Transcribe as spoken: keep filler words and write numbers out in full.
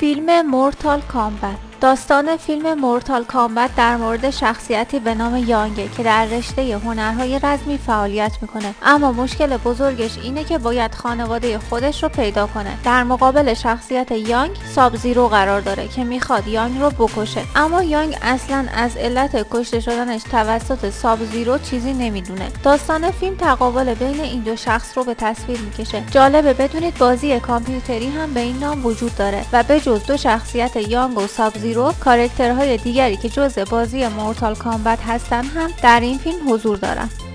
فیلم مورتال کامبت. داستان فیلم مورتال کامبت در مورد شخصیتی به نام یانگه که در رشته هنرهای رزمی فعالیت میکنه، اما مشکل بزرگش اینه که باید خانواده خودش رو پیدا کنه. در مقابل شخصیت یانگ ساب زیرو قرار داره که میخواد یانگ رو بکشه، اما یانگ اصلا از علت کشته شدنش توسط ساب زیرو چیزی نمیدونه. داستان فیلم تقابل بین این دو شخص رو به تصویر میکشه. جالبه بدونید بازی کامپیوتری هم به این نام وجود داره و به جز دو شخصیت یانگ و ساب زیرو، کاراکترهای دیگری که جزء بازی مورتال کامبت هستن هم در این فیلم حضور دارن.